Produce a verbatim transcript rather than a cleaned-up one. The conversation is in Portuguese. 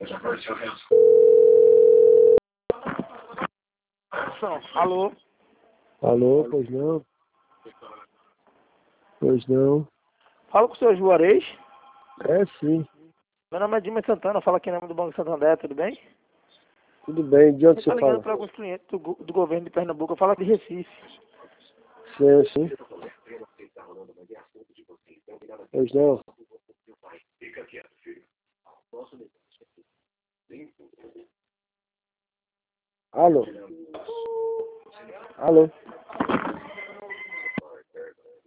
Alô? Alô, pois não? Pois não. Fala com o senhor Juarez. É sim. Meu nome é Dimas Santana, falo aqui em nome do Banco Santander, tudo bem? Tudo bem, de onde Você está você ligando fala? para alguns clientes do, go- do governo de Pernambuco, eu falo de Recife. Sim, sim. Pois não. Alô? Alô?